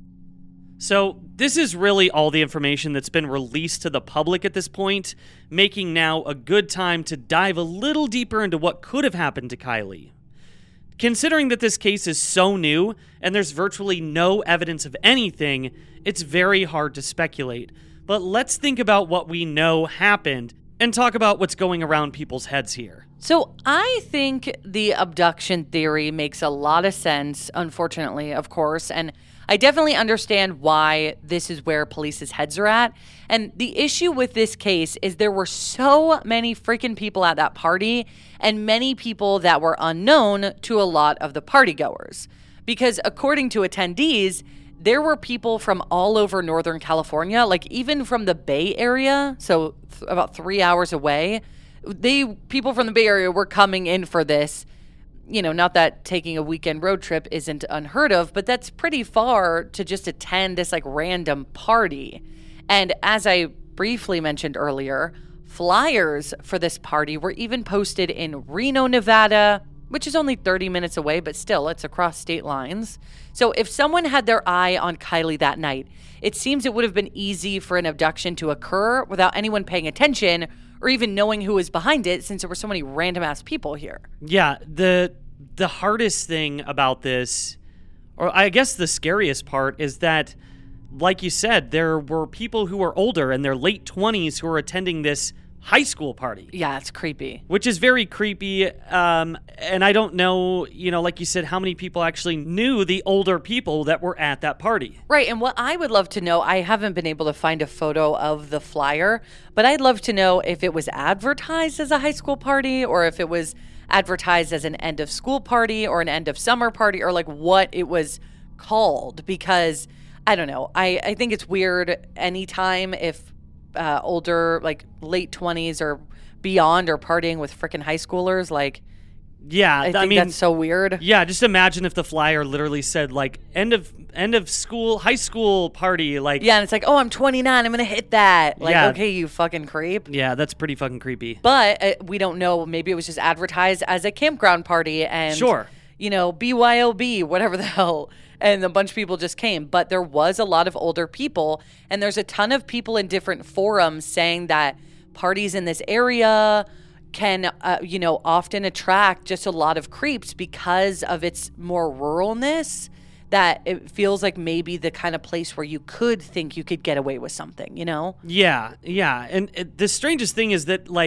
So this is really all the information that's been released to the public at this point, making now a good time to dive a little deeper into what could have happened to Kylie. Considering that this case is so new and there's virtually no evidence of anything, it's very hard to speculate. But let's think about what we know happened and talk about what's going around people's heads here. So I think the abduction theory makes a lot of sense, unfortunately, of course, and I definitely understand why this is where police's heads are at. And the issue with this case is there were so many freaking people at that party and many people that were unknown to a lot of the partygoers. Because according to attendees, there were people from all over Northern California, like even from the Bay Area, so about 3 hours away. People from the Bay Area were coming in for this. You know, not that taking a weekend road trip isn't unheard of, but that's pretty far to just attend this like random party. And as I briefly mentioned earlier, flyers for this party were even posted in Reno, Nevada, which is only 30 minutes away, but still, it's across state lines. So if someone had their eye on Kylie that night, it seems it would have been easy for an abduction to occur without anyone paying attention or even knowing who was behind it, since there were so many random-ass people here. Yeah, the hardest thing about this, or I guess the scariest part, is that, like you said, there were people who were older, in their late 20s, who were attending this high school party. Yeah, it's creepy. Which is very creepy, and I don't know, like you said, how many people actually knew the older people that were at that party. Right, and what I would love to know, I haven't been able to find a photo of the flyer, but I'd love to know if it was advertised as a high school party or if it was advertised as an end of school party or an end of summer party, or like what it was called, because I don't know. I think it's weird anytime if older, like late 20s or beyond, are partying with freaking high schoolers. Like, yeah, I mean, that's so weird. Yeah, just imagine if the flyer literally said like end of school, high school party, like. Yeah, and it's like, oh, I'm 29, I'm gonna hit that. Like, yeah. Okay, you fucking creep. Yeah, that's pretty fucking creepy. But we don't know. Maybe it was just advertised as a campground party, and sure, BYOB, whatever the hell. And a bunch of people just came. But there was a lot of older people. And there's a ton of people in different forums saying that parties in this area can, often attract just a lot of creeps because of its more ruralness, that it feels like maybe the kind of place where you could think you could get away with something, Yeah. And the strangest thing is that,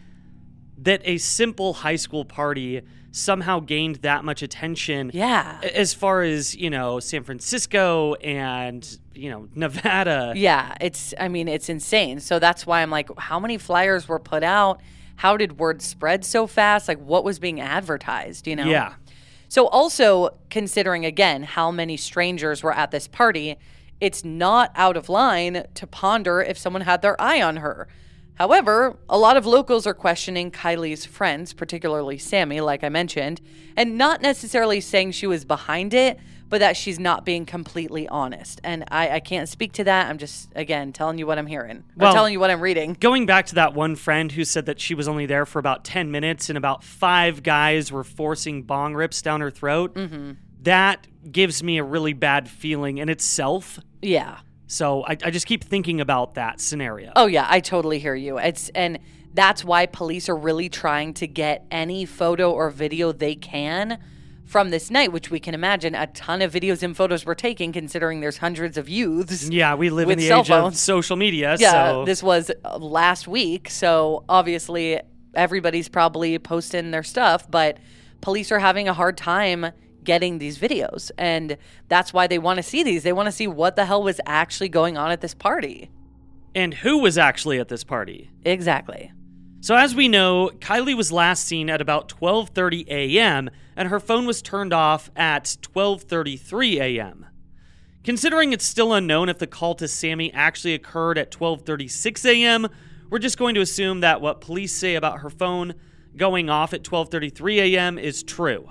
that a simple high school party somehow gained that much attention. Yeah. As far as, San Francisco and, Nevada. Yeah, it's insane. So that's why I'm like, how many flyers were put out? How did word spread so fast? Like, what was being advertised, Yeah. So also, considering, again, how many strangers were at this party, it's not out of line to ponder if someone had their eye on her. However, a lot of locals are questioning Kylie's friends, particularly Sammy, like I mentioned, and not necessarily saying she was behind it, but that she's not being completely honest. And I can't speak to that. I'm just, again, telling you what I'm hearing. Or telling you what I'm reading. Going back to that one friend who said that she was only there for about 10 minutes and about 5 guys were forcing bong rips down her throat, that gives me a really bad feeling in itself. Yeah. So I just keep thinking about that scenario. Oh, yeah, I totally hear you. And that's why police are really trying to get any photo or video they can from this night, which we can imagine a ton of videos and photos were taken, considering there's hundreds of youths. Yeah, we live in the cell age phones. of social media. Yeah, so this was last week, so obviously everybody's probably posting their stuff, but police are having a hard time getting these videos, and that's why they want to see these. They want to see what the hell was actually going on at this party. And who was actually at this party. Exactly. So as we know, Kylie was last seen at about 12:30 a.m., and her phone was turned off at 12:33 a.m. Considering it's still unknown if the call to Sammy actually occurred at 12:36 a.m., we're just going to assume that what police say about her phone going off at 12:33 a.m. is true.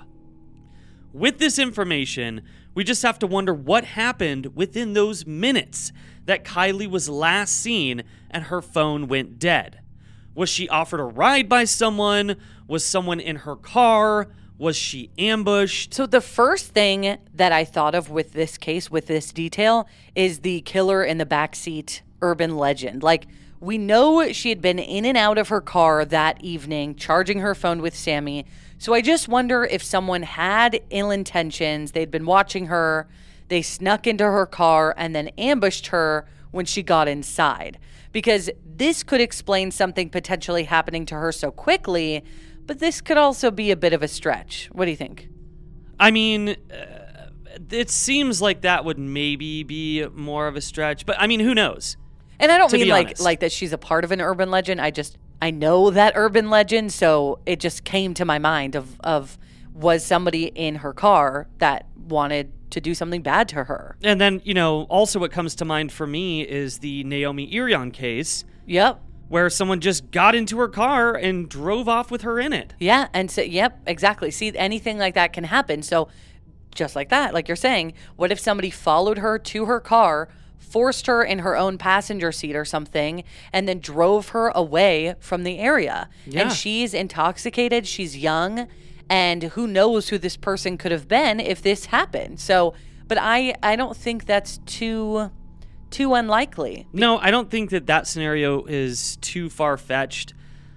With this information, we just have to wonder what happened within those minutes that Kylie was last seen and her phone went dead. Was she offered a ride by someone? Was someone in her car? Was she ambushed? So the first thing that I thought of with this case, with this detail, is the killer in the backseat urban legend. Like, we know she had been in and out of her car that evening, charging her phone with Sammy. So I just wonder if someone had ill intentions. They'd been watching her. They snuck into her car and then ambushed her when she got inside. Because this could explain something potentially happening to her so quickly, but this could also be a bit of a stretch. What do you think? I mean, it seems like that would maybe be more of a stretch, but I mean, who knows? And I don't To mean be like honest. that she's a part of an urban legend. I know that urban legend, so it just came to my mind of was somebody in her car that wanted to do something bad to her. And then, also what comes to mind for me is the Naomi Irion case. Yep. Where someone just got into her car and drove off with her in it. Yeah, and so, yep, exactly. See, anything like that can happen. So just like that, like you're saying, what if somebody followed her to her car, forced her in her own passenger seat or something, and then drove her away from the area? Yeah. And she's intoxicated, she's young, and who knows who this person could have been if this happened. So, but I don't think that's too unlikely. No, I don't think that scenario is too far-fetched.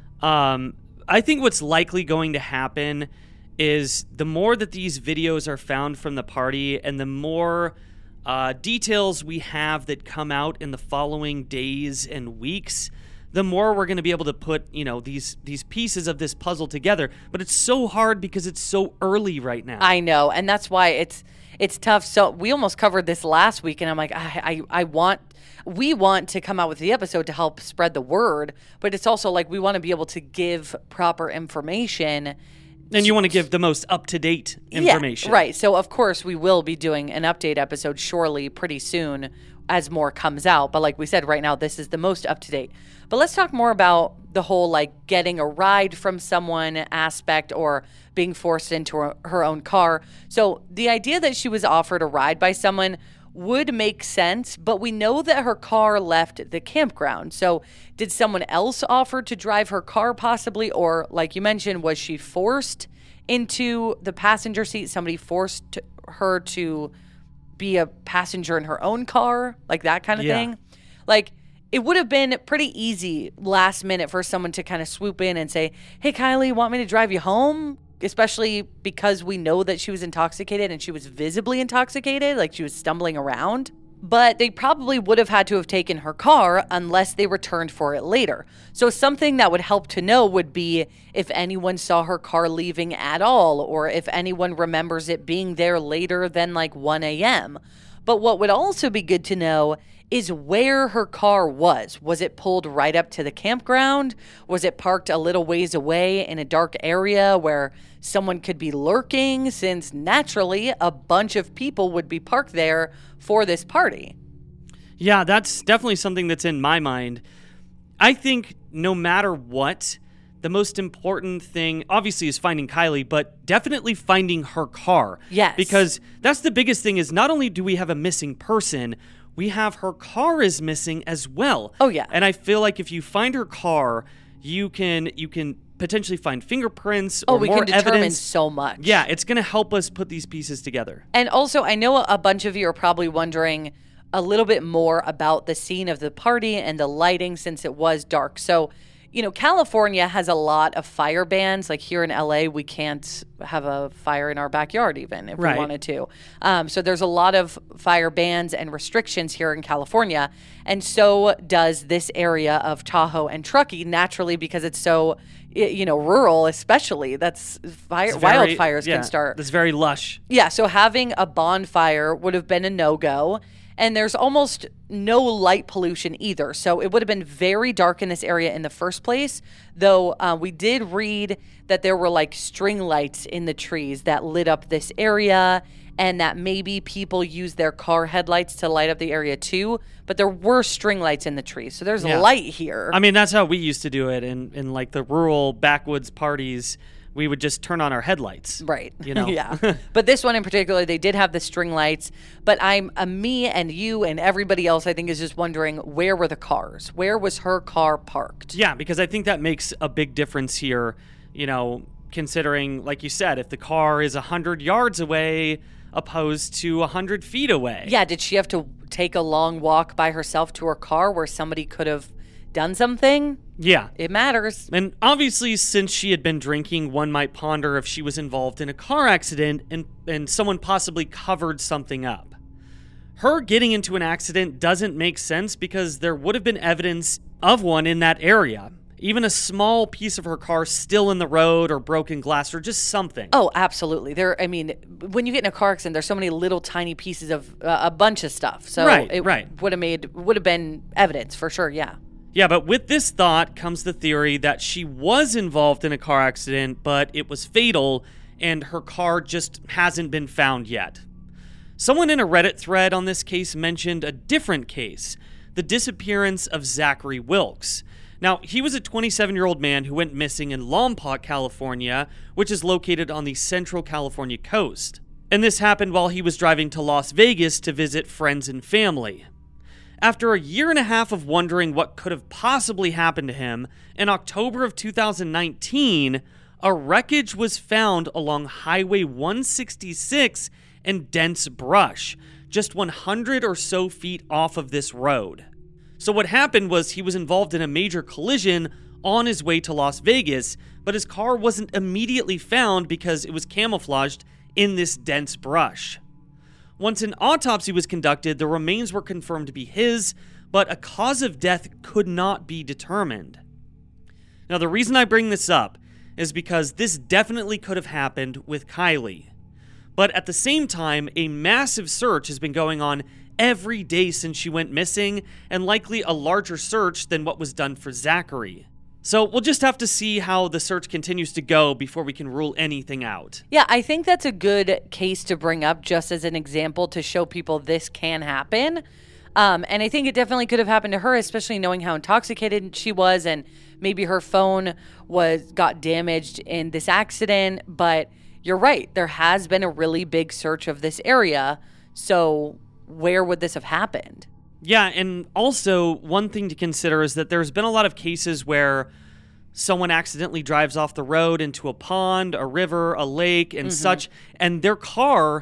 I think what's likely going to happen is the more that these videos are found from the party and the more details we have that come out in the following days and weeks, the more we're going to be able to put, these pieces of this puzzle together. But it's so hard because it's so early right now. I know, and that's why it's tough. So we almost covered this last week, and I'm like, we want to come out with the episode to help spread the word, but it's also like we want to be able to give proper information. And you want to give the most up-to-date information. Yeah, right. So, of course, we will be doing an update episode surely pretty soon as more comes out. But like we said, right now, this is the most up-to-date. But let's talk more about the whole, getting a ride from someone aspect or being forced into her own car. So the idea that she was offered a ride by someone would make sense, but we know that her car left the campground. So did someone else offer to drive her car possibly? Or like you mentioned, was she forced into the passenger seat? Somebody forced her to be a passenger in her own car? Like that kind of thing? Like, It would have been pretty easy last minute for someone to kind of swoop in and say, hey, Kylie, want me to drive you home? Especially because we know that she was intoxicated and she was visibly intoxicated, like she was stumbling around. But they probably would have had to have taken her car unless they returned for it later. So something that would help to know would be if anyone saw her car leaving at all, or if anyone remembers it being there later than like 1 a.m. But what would also be good to know is where her car was. Was it pulled right up to the campground? Was it parked a little ways away in a dark area where someone could be lurking, since naturally a bunch of people would be parked there for this party? Yeah, that's definitely something that's in my mind. I think no matter what, the most important thing obviously is finding Kylie, but definitely finding her car. Yes. Because that's the biggest thing, is not only do we have a missing person, we have her car is missing as well. Oh, yeah. And I feel like if you find her car, you can potentially find fingerprints or more we can determine evidence. so much. Yeah, it's going to help us put these pieces together. And also, I know a bunch of you are probably wondering a little bit more about the scene of the party and the lighting, since it was dark. So, California has a lot of fire bans. Like here in LA, we can't have a fire in our backyard even if we wanted to. So there's a lot of fire bans and restrictions here in California. And so does this area of Tahoe and Truckee, naturally, because it's so, rural especially. That's wildfires can start. It's very lush. Yeah, so having a bonfire would have been a no-go. And there's almost no light pollution either. So it would have been very dark in this area in the first place, though we did read that there were like string lights in the trees that lit up this area, and that maybe people used their car headlights to light up the area too. But there were string lights in the trees. So there's light here. I mean, that's how we used to do it in like the rural backwoods parties. We would just turn on our headlights. Right. Yeah. But this one in particular, they did have the string lights. But me and you and everybody else, I think, is just wondering, where were the cars? Where was her car parked? Yeah, because I think that makes a big difference here, considering, like you said, if the car is 100 yards away opposed to 100 feet away. Yeah, did she have to take a long walk by herself to her car where somebody could have done something? Yeah. It matters. And obviously, since she had been drinking, one might ponder if she was involved in a car accident and someone possibly covered something up. Her getting into an accident doesn't make sense because there would have been evidence of one in that area. Even a small piece of her car still in the road, or broken glass, or just something. Oh, absolutely. When you get in a car accident, there's so many little tiny pieces of a bunch of stuff. So it would have been evidence for sure, yeah. Yeah, but with this thought comes the theory that she was involved in a car accident, but it was fatal, and her car just hasn't been found yet. Someone in a Reddit thread on this case mentioned a different case, the disappearance of Zachary Wilkes. Now, he was a 27-year-old man who went missing in Lompoc, California, which is located on the central California coast. And this happened while he was driving to Las Vegas to visit friends and family. After a year and a half of wondering what could have possibly happened to him, in October of 2019, a wreckage was found along Highway 166 in dense brush, just 100 or so feet off of this road. So what happened was he was involved in a major collision on his way to Las Vegas, but his car wasn't immediately found because it was camouflaged in this dense brush. Once an autopsy was conducted, the remains were confirmed to be his, but a cause of death could not be determined. Now, the reason I bring this up is because this definitely could have happened with Kylie. But at the same time, a massive search has been going on every day since she went missing, and likely a larger search than what was done for Zachary. So we'll just have to see how the search continues to go before we can rule anything out. Yeah, I think that's a good case to bring up just as an example to show people this can happen. And I think it definitely could have happened to her, especially knowing how intoxicated she was, and maybe her phone got damaged in this accident. But you're right, there has been a really big search of this area. So where would this have happened? Yeah, and also one thing to consider is that there's been a lot of cases where someone accidentally drives off the road into a pond, a river, a lake, and such, and their car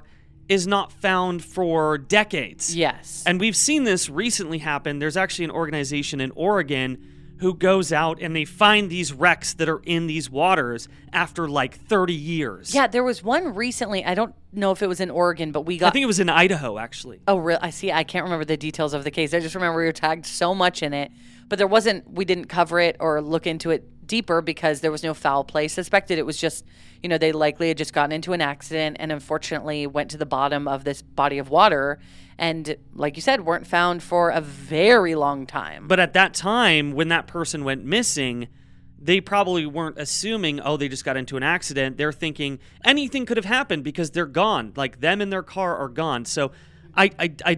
is not found for decades. Yes. And we've seen this recently happen. There's actually an organization in Oregon who goes out and they find these wrecks that are in these waters after like 30 years. Yeah, there was one recently. I don't know if it was in Oregon, but we got... I think it was in Idaho, actually. Oh, really? I see. I can't remember the details of the case. I just remember we were tagged so much in it. But we didn't cover it or look into it deeper because there was no foul play suspected. It was just, they likely had just gotten into an accident and unfortunately went to the bottom of this body of water and, like you said, weren't found for a very long time. But at that time, when that person went missing, they probably weren't assuming, they just got into an accident. They're thinking anything could have happened because they're gone. Like, them and their car are gone. So I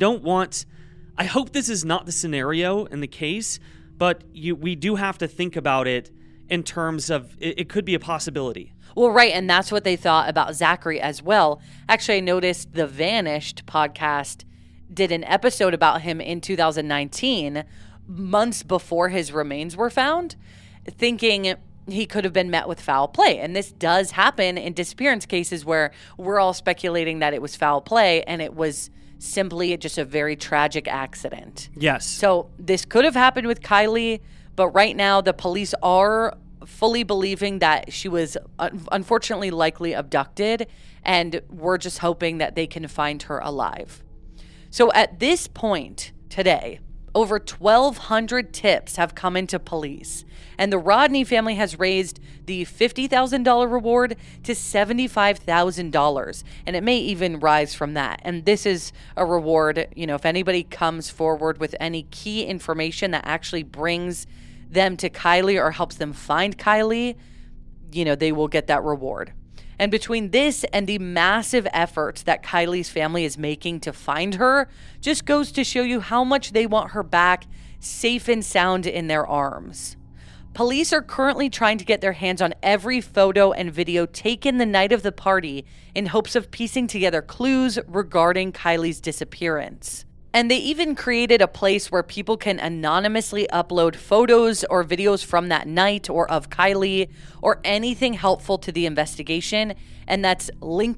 hope this is not the scenario in the case, but we do have to think about it in terms of it could be a possibility. Well, right, and that's what they thought about Zachary as well. Actually, I noticed the Vanished podcast did an episode about him in 2019, months before his remains were found, thinking he could have been met with foul play. And this does happen in disappearance cases where we're all speculating that it was foul play and it was simply just a very tragic accident. Yes. So this could have happened with Kylie, but right now the police are fully believing that she was unfortunately likely abducted, and we're just hoping that they can find her alive. So at this point today, over 1,200 tips have come into police, and the Rodney family has raised the $50,000 reward to $75,000, and it may even rise from that. And this is a reward, if anybody comes forward with any key information that actually brings them to Kylie or helps them find Kylie, they will get that reward. And between this and the massive efforts that Kylie's family is making to find her, just goes to show you how much they want her back safe and sound in their arms. Police are currently trying to get their hands on every photo and video taken the night of the party in hopes of piecing together clues regarding Kylie's disappearance. And they even created a place where people can anonymously upload photos or videos from that night or of Kylie or anything helpful to the investigation. And that's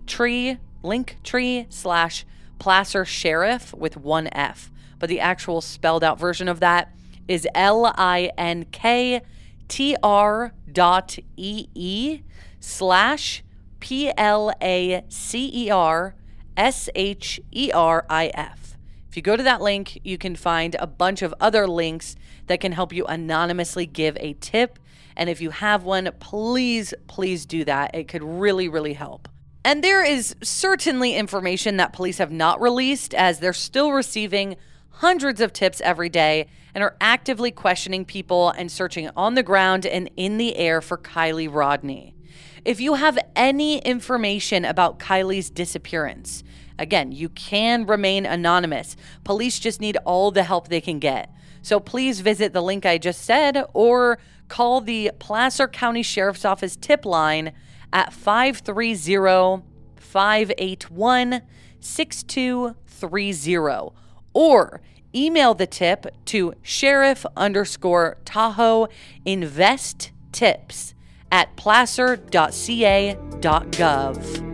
Linktree/Placer Sheriff with one F. But the actual spelled out version of that is linktr.ee/PLACERSHERIF. If you go to that link, you can find a bunch of other links that can help you anonymously give a tip. And if you have one, please do that. It could really, really help. And there is certainly information that police have not released, as they're still receiving hundreds of tips every day and are actively questioning people and searching on the ground and in the air for Kylie Rodney. If you have any information about Kylie's disappearance, again, you can remain anonymous. Police just need all the help they can get. So please visit the link I just said or call the Placer County Sheriff's Office tip line at 530-581-6230 or email the tip to sheriff_Tahoe-Invest-Tips@placer.ca.gov.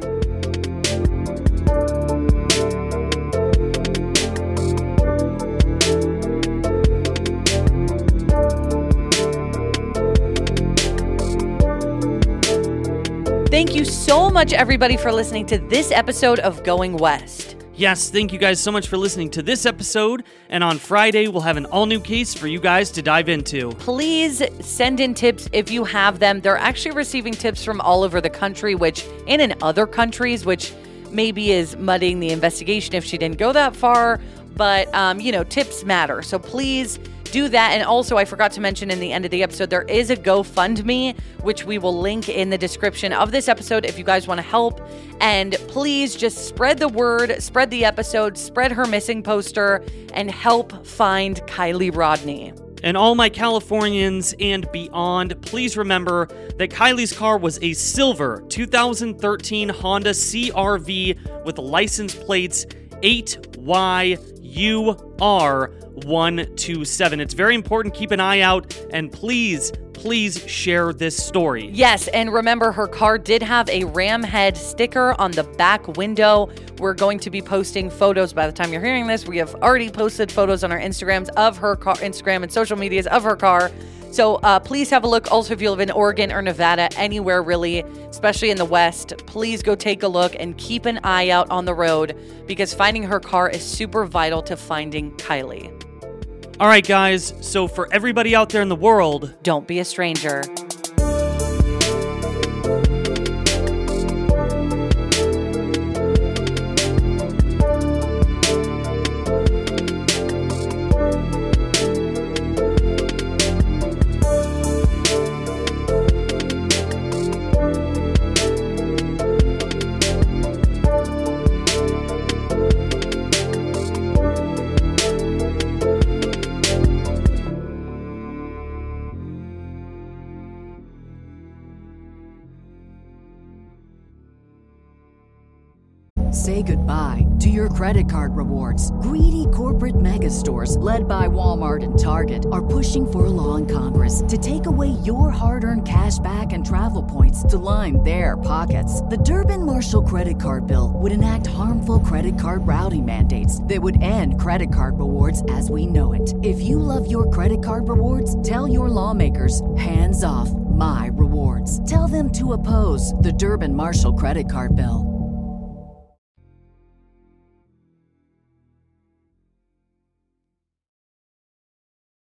Thank you so much, everybody, for listening to this episode of Going West. Yes, thank you guys so much for listening to this episode. And on Friday, we'll have an all-new case for you guys to dive into. Please send in tips if you have them. They're actually receiving tips from all over the country, and in other countries, which maybe is muddying the investigation if she didn't go that far. But, tips matter. So please do that. And also, I forgot to mention in the end of the episode, there is a GoFundMe, which we will link in the description of this episode if you guys want to help. And please just spread the word, spread the episode, spread her missing poster, and help find Kylie Rodney. And all my Californians and beyond, please remember that Kylie's car was a silver 2013 Honda CR-V with license plates 8YUR 127. It's very important. Keep an eye out, and please share this story. Yes, and remember, her car did have a ram head sticker on the back window. We're going to be posting photos by the time you're hearing this. We have already posted photos on our Instagrams of her car, Instagram and social medias of her car. So please have a look. Also, if you live in Oregon or Nevada, anywhere really, especially in the West, please go take a look and keep an eye out on the road, because finding her car is super vital to finding Kylie. All right, guys. So for everybody out there in the world, don't be a stranger. Say goodbye to your credit card rewards. Greedy corporate mega stores, led by Walmart and Target, are pushing for a law in Congress to take away your hard-earned cash back and travel points to line their pockets. The Durbin-Marshall credit card bill would enact harmful credit card routing mandates that would end credit card rewards as we know it. If you love your credit card rewards, tell your lawmakers, hands off my rewards. Tell them to oppose the Durbin-Marshall credit card bill.